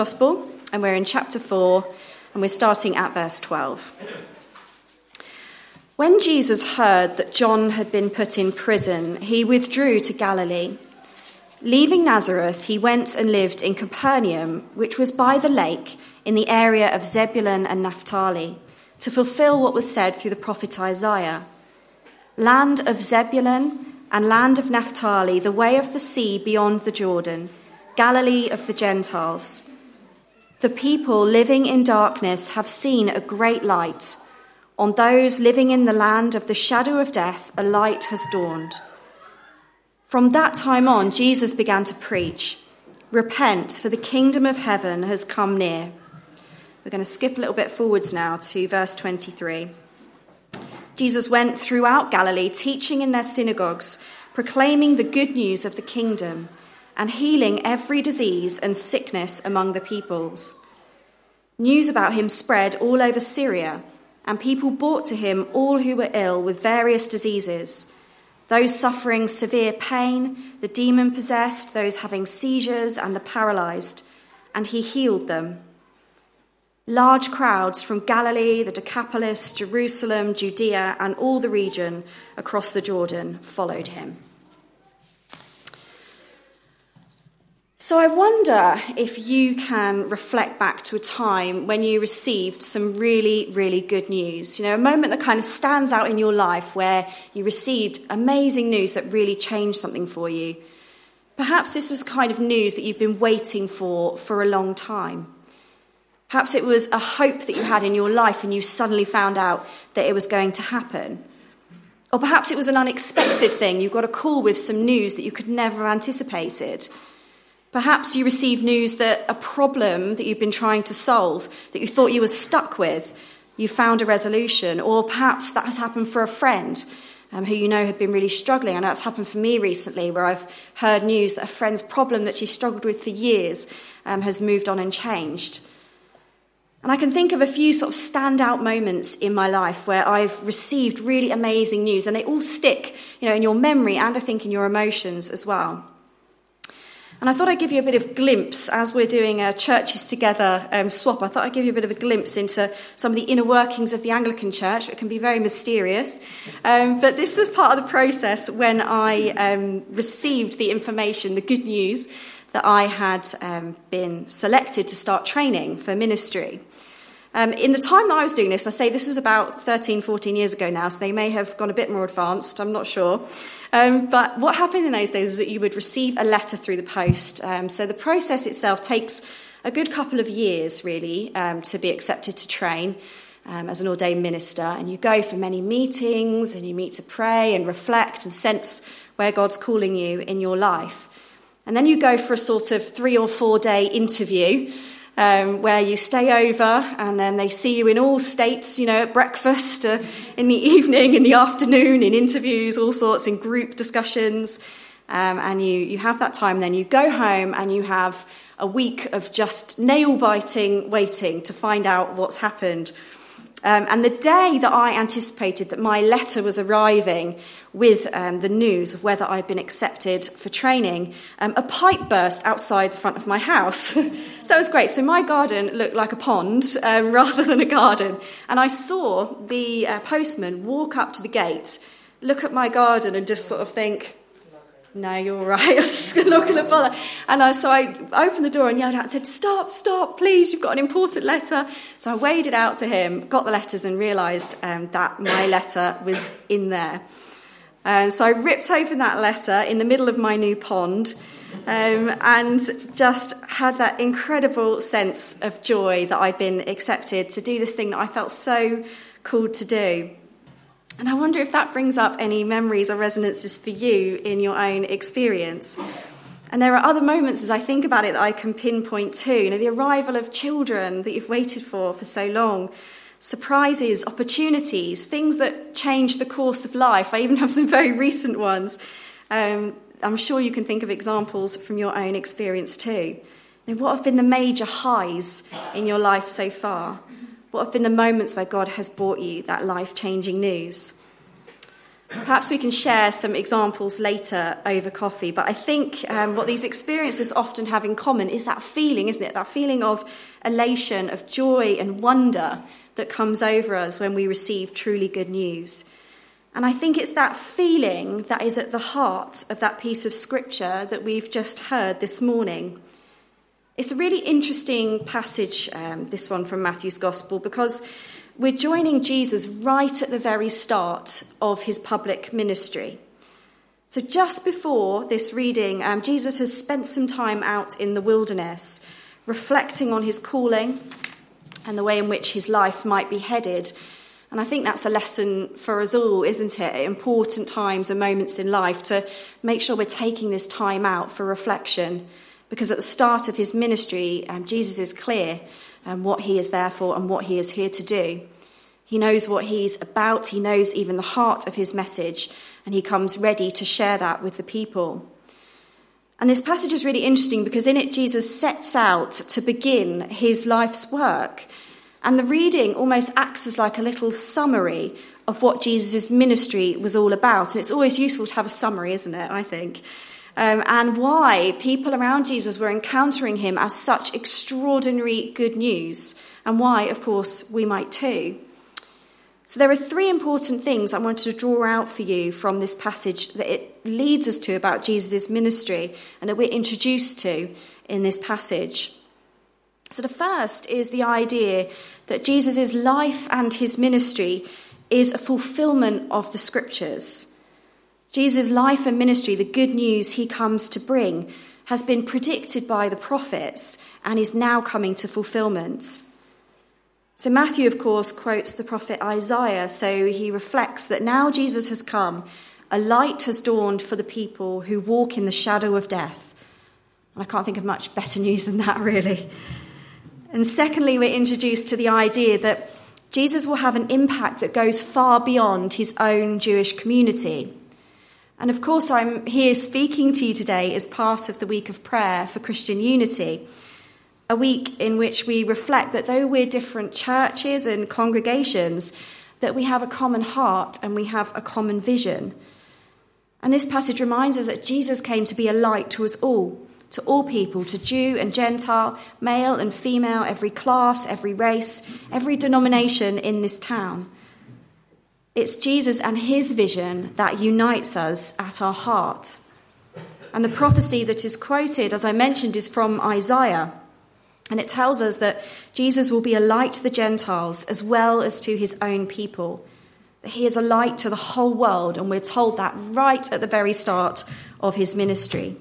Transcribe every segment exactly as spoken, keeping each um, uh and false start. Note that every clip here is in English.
Gospel, and we're in chapter four, and we're starting at verse twelve. When Jesus heard that John had been put in prison, he withdrew to Galilee. Leaving Nazareth, he went and lived in Capernaum, which was by the lake in the area of Zebulun and Naphtali, to fulfill what was said through the prophet Isaiah. Land of Zebulun and land of Naphtali, the way of the sea beyond the Jordan, Galilee of the Gentiles. The people living in darkness have seen a great light. On those living in the land of the shadow of death, a light has dawned. From that time on, Jesus began to preach, "Repent, for the kingdom of heaven has come near." We're going to skip a little bit forwards now to verse twenty-three. Jesus went throughout Galilee, teaching in their synagogues, proclaiming the good news of the kingdom, and healing every disease and sickness among the peoples. News about him spread all over Syria, and people brought to him all who were ill with various diseases, those suffering severe pain, the demon-possessed, those having seizures, and the paralyzed, and he healed them. Large crowds from Galilee, the Decapolis, Jerusalem, Judea, and all the region across the Jordan followed him. So I wonder if you can reflect back to a time when you received some really, really good news. You know, a moment that kind of stands out in your life where you received amazing news that really changed something for you. Perhaps this was the kind of news that you've been waiting for for a long time. Perhaps it was a hope that you had in your life and you suddenly found out that it was going to happen. Or perhaps it was an unexpected thing. You got a call with some news that you could never have anticipated. Perhaps you received news that a problem that you've been trying to solve, that you thought you were stuck with, you found a resolution. Or perhaps that has happened for a friend um, who you know had been really struggling. I know it's happened for me recently, where I've heard news that a friend's problem that she struggled with for years um, has moved on and changed. And I can think of a few sort of standout moments in my life where I've received really amazing news, and they all stick, you know, in your memory and I think in your emotions as well. And I thought I'd give you a bit of glimpse, as we're doing a Churches Together um, swap, I thought I'd give you a bit of a glimpse into some of the inner workings of the Anglican Church. It can be very mysterious. Um, but this was part of the process when I um, received the information, the good news, that I had um, been selected to start training for ministry. Um, in the time that I was doing this, I say this was about thirteen, fourteen years ago now, so they may have gone a bit more advanced, I'm not sure. Um, but what happened in those days was that you would receive a letter through the post. Um, so the process itself takes a good couple of years, really, um, to be accepted to train um, as an ordained minister. And you go for many meetings, and you meet to pray and reflect and sense where God's calling you in your life. And then you go for a sort of three or four day interview um, where you stay over, and then they see you in all states, you know, at breakfast, uh, in the evening, in the afternoon, in interviews, all sorts, in group discussions. Um, and you, you have that time, then you go home and you have a week of just nail-biting waiting to find out what's happened. Um, and the day that I anticipated that my letter was arriving with um, the news of whether I'd been accepted for training, um, a pipe burst outside the front of my house. So that was great. So my garden looked like a pond um, rather than a garden. And I saw the uh, postman walk up to the gate, look at my garden and just sort of think, no, you're all right. I'm just not going to bother. And I, so I opened the door and yelled out and said, stop, stop, please, you've got an important letter. So I waded out to him, got the letters and realised um, that my letter was in there. And so I ripped open that letter in the middle of my new pond um, and just had that incredible sense of joy that I'd been accepted to do this thing that I felt so called to do. And I wonder if that brings up any memories or resonances for you in your own experience. And there are other moments as I think about it that I can pinpoint too. You know, the arrival of children that you've waited for for so long, surprises, opportunities, things that change the course of life. I even have some very recent ones. Um, I'm sure you can think of examples from your own experience too. You know, what have been the major highs in your life so far? What have been the moments where God has brought you that life-changing news? Perhaps we can share some examples later over coffee, but I think um, what these experiences often have in common is that feeling, isn't it? That feeling of elation, of joy and wonder that comes over us when we receive truly good news. And I think it's that feeling that is at the heart of that piece of scripture that we've just heard this morning. It's a really interesting passage, um, this one from Matthew's Gospel, because we're joining Jesus right at the very start of his public ministry. So just before this reading, um, Jesus has spent some time out in the wilderness, reflecting on his calling and the way in which his life might be headed. And I think that's a lesson for us all, isn't it? At important times and moments in life, to make sure we're taking this time out for reflection. Because at the start of his ministry, um, Jesus is clear um, what he is there for and what he is here to do. He knows what he's about. He knows even the heart of his message. And he comes ready to share that with the people. And this passage is really interesting because in it, Jesus sets out to begin his life's work. And the reading almost acts as like a little summary of what Jesus' ministry was all about. And it's always useful to have a summary, isn't it, I think? Um, and why people around Jesus were encountering him as such extraordinary good news. And why, of course, we might too. So there are three important things I wanted to draw out for you from this passage that it leads us to about Jesus' ministry and that we're introduced to in this passage. So the first is the idea that Jesus' life and his ministry is a fulfillment of the scriptures. Jesus' life and ministry, the good news he comes to bring, has been predicted by the prophets and is now coming to fulfillment. So Matthew, of course, quotes the prophet Isaiah, so he reflects that now Jesus has come, a light has dawned for the people who walk in the shadow of death. And I can't think of much better news than that, really. And secondly, we're introduced to the idea that Jesus will have an impact that goes far beyond his own Jewish community. And of course, I'm here speaking to you today as part of the week of prayer for Christian unity, a week in which we reflect that though we're different churches and congregations, that we have a common heart and we have a common vision. And this passage reminds us that Jesus came to be a light to us all, to all people, to Jew and Gentile, male and female, every class, every race, every denomination in this town. It's Jesus and his vision that unites us at our heart. And the prophecy that is quoted, as I mentioned, is from Isaiah. And it tells us that Jesus will be a light to the Gentiles as well as to his own people. That he is a light to the whole world, and we're told that right at the very start of his ministry.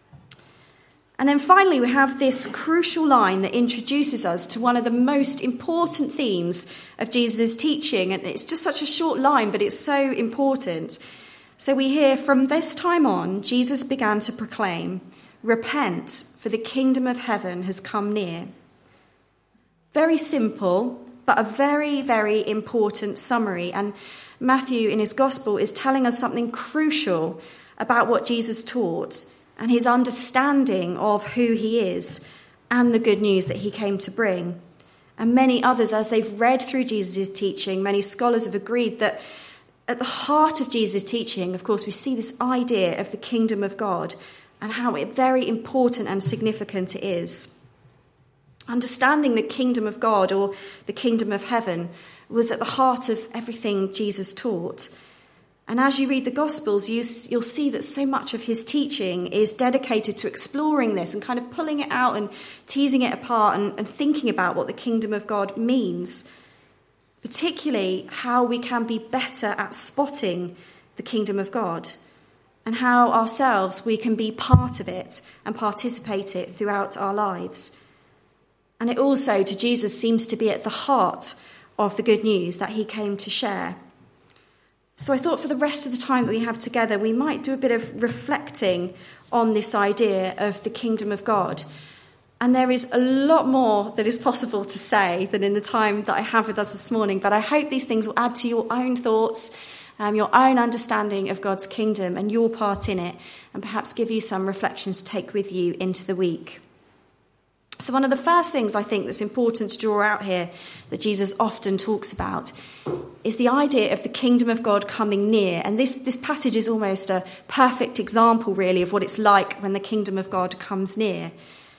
And then finally, we have this crucial line that introduces us to one of the most important themes of Jesus' teaching. And it's just such a short line, but it's so important. So we hear, from this time on, Jesus began to proclaim, "Repent, for the kingdom of heaven has come near." Very simple, but a very, very important summary. And Matthew, in his gospel, is telling us something crucial about what Jesus taught and his understanding of who he is and the good news that he came to bring. And many others, as they've read through Jesus' teaching, many scholars have agreed that at the heart of Jesus' teaching, of course, we see this idea of the kingdom of God and how very important and significant it is. Understanding the kingdom of God, or the kingdom of heaven, was at the heart of everything Jesus taught. And as you read the Gospels, you, you'll see that so much of his teaching is dedicated to exploring this and kind of pulling it out and teasing it apart and, and thinking about what the kingdom of God means, particularly how we can be better at spotting the kingdom of God and how ourselves we can be part of it and participate it throughout our lives. And it also, to Jesus, seems to be at the heart of the good news that he came to share. So I thought for the rest of the time that we have together, we might do a bit of reflecting on this idea of the kingdom of God. And there is a lot more that is possible to say than in the time that I have with us this morning. But I hope these things will add to your own thoughts, um, your own understanding of God's kingdom and your part in it, and perhaps give you some reflections to take with you into the week. So one of the first things I think that's important to draw out here that Jesus often talks about is the idea of the kingdom of God coming near. And this, this passage is almost a perfect example, really, of what it's like when the kingdom of God comes near.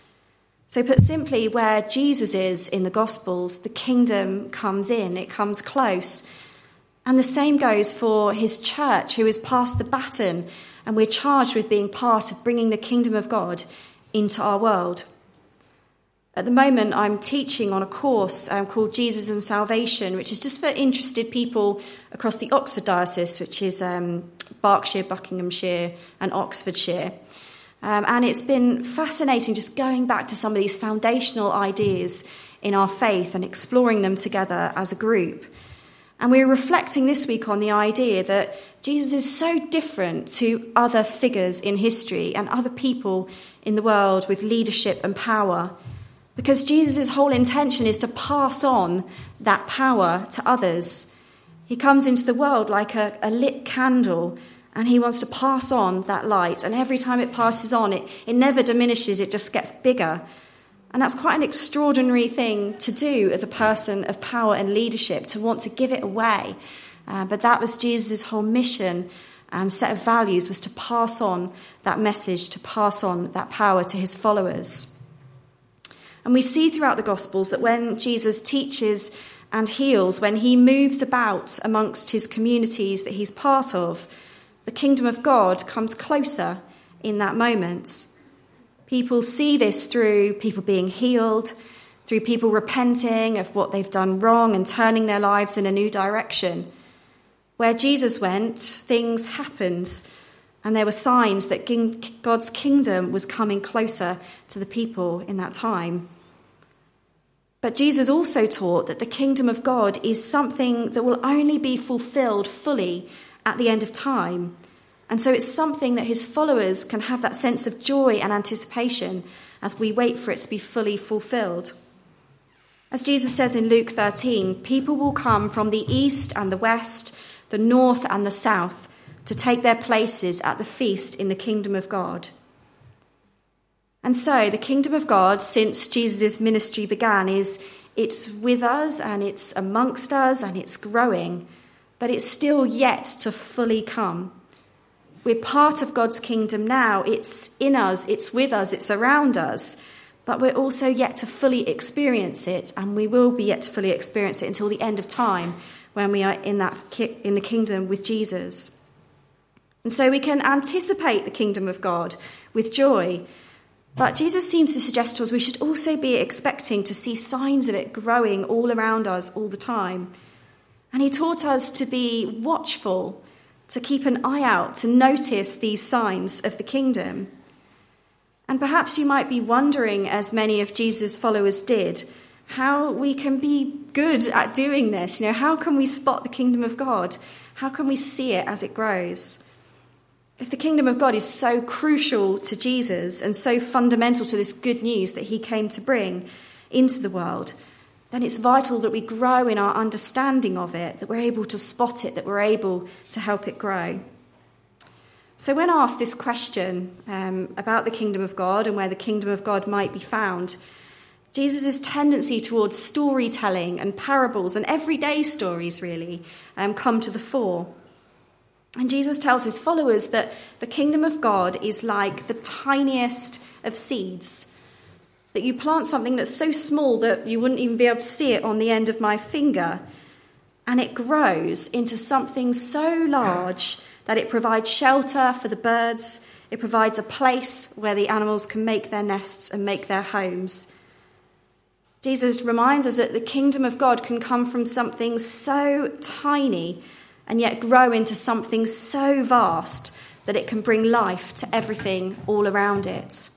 So put simply, where Jesus is in the Gospels, the kingdom comes in, it comes close. And the same goes for his church, who has passed the baton, and we're charged with being part of bringing the kingdom of God into our world. At the moment, I'm teaching on a course um, called Jesus and Salvation, which is just for interested people across the Oxford Diocese, which is um, Berkshire, Buckinghamshire and Oxfordshire. Um, and it's been fascinating just going back to some of these foundational ideas in our faith and exploring them together as a group. And we're reflecting this week on the idea that Jesus is so different to other figures in history and other people in the world with leadership and power, because Jesus' whole intention is to pass on that power to others. He comes into the world like a, a lit candle, and he wants to pass on that light. And every time it passes on, it, it never diminishes, it just gets bigger. And that's quite an extraordinary thing to do as a person of power and leadership, to want to give it away. Uh, but that was Jesus' whole mission and set of values, was to pass on that message, to pass on that power to his followers. And we see throughout the Gospels that when Jesus teaches and heals, when he moves about amongst his communities that he's part of, the kingdom of God comes closer in that moment. People see this through people being healed, through people repenting of what they've done wrong and turning their lives in a new direction. Where Jesus went, things happened, and there were signs that God's kingdom was coming closer to the people in that time. But Jesus also taught that the kingdom of God is something that will only be fulfilled fully at the end of time. And so it's something that his followers can have that sense of joy and anticipation as we wait for it to be fully fulfilled. As Jesus says in Luke thirteen, people will come from the east and the west, the north and the south, to take their places at the feast in the kingdom of God. And so the kingdom of God, since Jesus' ministry began, is it's with us and it's amongst us and it's growing, but it's still yet to fully come. We're part of God's kingdom now. It's in us, it's with us, it's around us, but we're also yet to fully experience it, and we will be yet to fully experience it until the end of time, when we are in that in the kingdom with Jesus. And so we can anticipate the kingdom of God with joy. But Jesus seems to suggest to us we should also be expecting to see signs of it growing all around us all the time. And he taught us to be watchful, to keep an eye out, to notice these signs of the kingdom. And perhaps you might be wondering, as many of Jesus' followers did, how we can be good at doing this. You know, how can we spot the kingdom of God? How can we see it as it grows? If the kingdom of God is so crucial to Jesus and so fundamental to this good news that he came to bring into the world, then it's vital that we grow in our understanding of it, that we're able to spot it, that we're able to help it grow. So when asked this question um, about the kingdom of God and where the kingdom of God might be found, Jesus' tendency towards storytelling and parables and everyday stories really um, come to the fore. And Jesus tells his followers that the kingdom of God is like the tiniest of seeds, that you plant something that's so small that you wouldn't even be able to see it on the end of my finger, and it grows into something so large that it provides shelter for the birds, it provides a place where the animals can make their nests and make their homes. Jesus reminds us that the kingdom of God can come from something so tiny and yet grow into something so vast that it can bring life to everything all around it.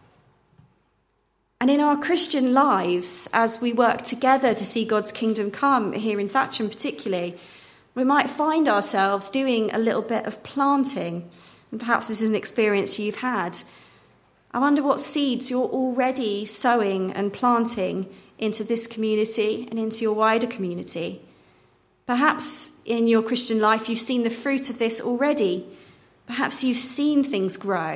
And in our Christian lives, as we work together to see God's kingdom come, here in Thatcham particularly, we might find ourselves doing a little bit of planting. And perhaps this is an experience you've had. I wonder what seeds you're already sowing and planting into this community and into your wider community. Perhaps in your Christian life you've seen the fruit of this already. Perhaps you've seen things grow.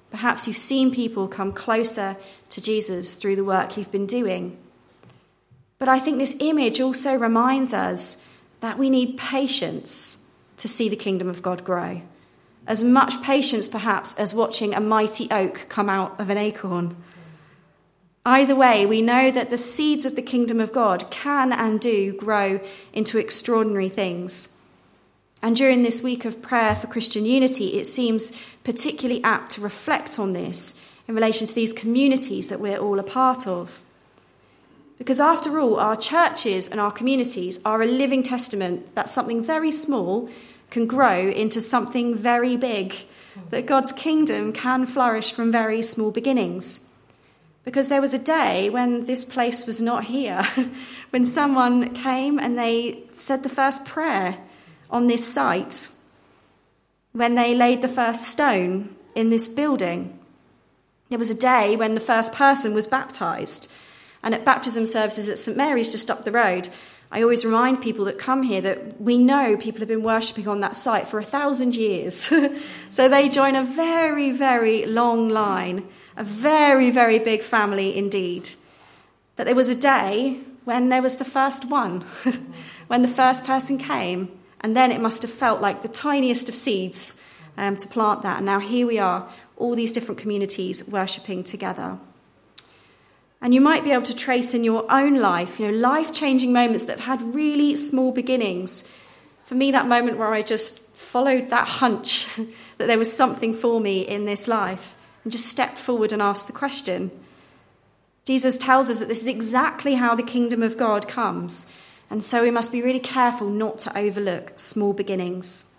Perhaps you've seen people come closer to Jesus through the work you've been doing. But I think this image also reminds us that we need patience to see the kingdom of God grow. As much patience, perhaps, as watching a mighty oak come out of an acorn. Either way, we know that the seeds of the kingdom of God can and do grow into extraordinary things. And during this week of prayer for Christian unity, it seems particularly apt to reflect on this in relation to these communities that we're all a part of. Because after all, our churches and our communities are a living testament that something very small can grow into something very big, that God's kingdom can flourish from very small beginnings. Because there was a day when this place was not here, when someone came and they said the first prayer on this site, when they laid the first stone in this building. There was a day when the first person was baptised. And at baptism services at St Mary's just up the road, I always remind people that come here that we know people have been worshipping on that site for a thousand years. So they join a very, very long line, a very, very big family indeed. But there was a day when there was the first one, when the first person came, and then it must have felt like the tiniest of seeds um, to plant that. And now here we are, all these different communities worshipping together. And you might be able to trace in your own life, you know, life-changing moments that have had really small beginnings. For me, that moment where I just followed that hunch that there was something for me in this life and just stepped forward and asked the question. Jesus tells us that this is exactly how the kingdom of God comes. And so we must be really careful not to overlook small beginnings.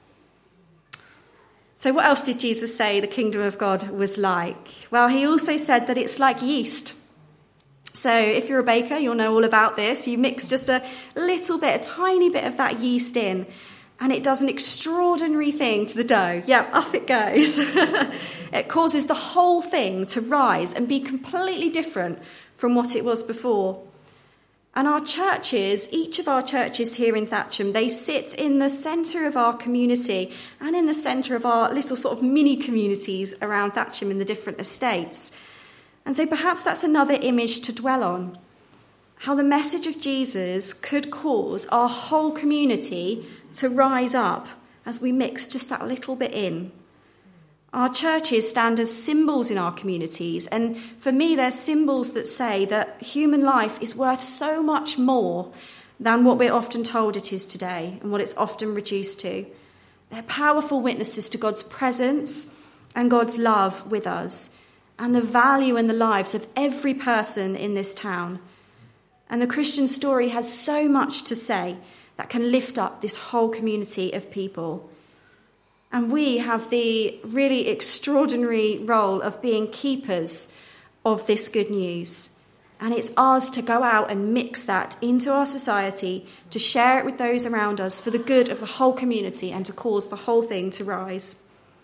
So what else did Jesus say the kingdom of God was like? Well, he also said that it's like yeast. So if you're a baker, you'll know all about this. You mix just a little bit, a tiny bit of that yeast in, and it does an extraordinary thing to the dough. Yeah, up it goes. It causes the whole thing to rise and be completely different from what it was before. And our churches, each of our churches here in Thatcham, they sit in the centre of our community and in the centre of our little sort of mini communities around Thatcham in the different estates. And so perhaps that's another image to dwell on, how the message of Jesus could cause our whole community to rise up as we mix just that little bit in. Our churches stand as symbols in our communities, and for me they're symbols that say that human life is worth so much more than what we're often told it is today and what it's often reduced to. They're powerful witnesses to God's presence and God's love with us, and the value in the lives of every person in this town. And the Christian story has so much to say that can lift up this whole community of people. And we have the really extraordinary role of being keepers of this good news. And it's ours to go out and mix that into our society, to share it with those around us for the good of the whole community and to cause the whole thing to rise.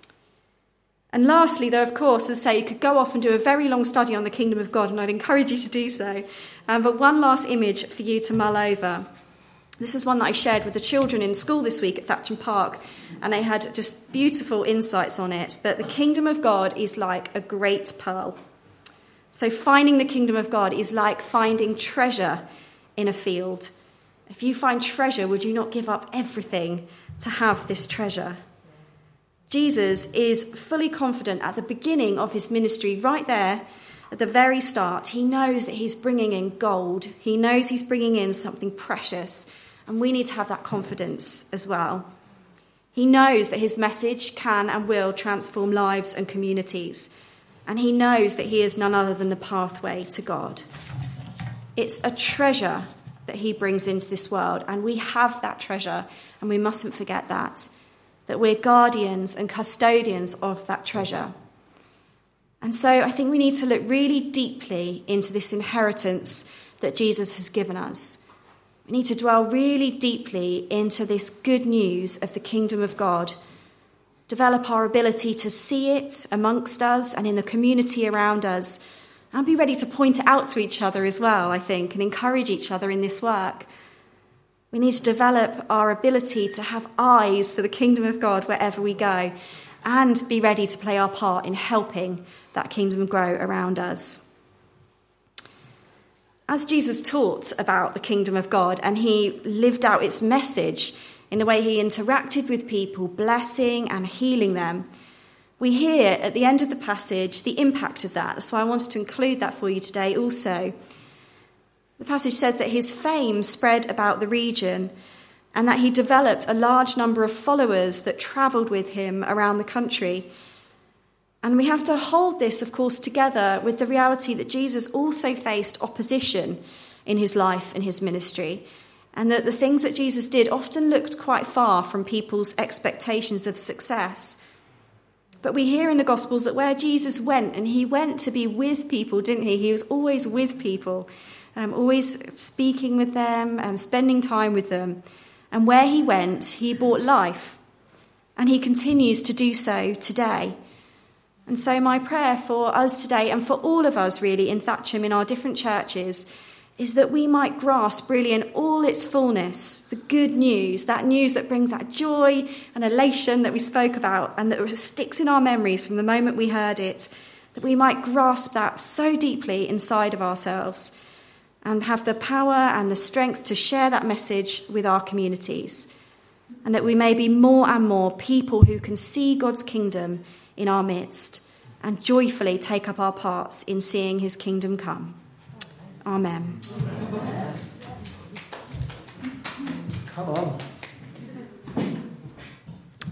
And lastly, though, of course, as I say, you could go off and do a very long study on the kingdom of God, and I'd encourage you to do so. Um, but one last image for you to mull over. This is one that I shared with the children in school this week at Thatcham Park, and they had just beautiful insights on it. But the kingdom of God is like a great pearl. So finding the kingdom of God is like finding treasure in a field. If you find treasure, would you not give up everything to have this treasure? Jesus is fully confident at the beginning of his ministry, right there at the very start. He knows that he's bringing in gold. He knows he's bringing in something precious, and we need to have that confidence as well. He knows that his message can and will transform lives and communities, and he knows that he is none other than the pathway to God. It's a treasure that he brings into this world, and we have that treasure, and we mustn't forget that. That we're guardians and custodians of that treasure. And so I think we need to look really deeply into this inheritance that Jesus has given us. We need to dwell really deeply into this good news of the kingdom of God, develop our ability to see it amongst us and in the community around us, and be ready to point it out to each other as well, I think, and encourage each other in this work. We need to develop our ability to have eyes for the kingdom of God wherever we go. and be ready to play our part in helping that kingdom grow around us. As Jesus taught about the kingdom of God and he lived out its message in the way he interacted with people, blessing and healing them, we hear at the end of the passage the impact of that. That's why I wanted to include that for you today also. The passage says that his fame spread about the region and that he developed a large number of followers that travelled with him around the country. And we have to hold this, of course, together with the reality that Jesus also faced opposition in his life and his ministry, and that the things that Jesus did often looked quite far from people's expectations of success. But we hear in the Gospels that where Jesus went, and he went to be with people, didn't he? He was always with people, um, always speaking with them, um, spending time with them. And where he went, he brought life. And he continues to do so today. And so my prayer for us today, and for all of us really in Thatcham, in our different churches, is that we might grasp really in all its fullness the good news, that news that brings that joy and elation that we spoke about and that sticks in our memories from the moment we heard it, that we might grasp that so deeply inside of ourselves and have the power and the strength to share that message with our communities, and that we may be more and more people who can see God's kingdom in our midst and joyfully take up our parts in seeing his kingdom come. Amen. Come on.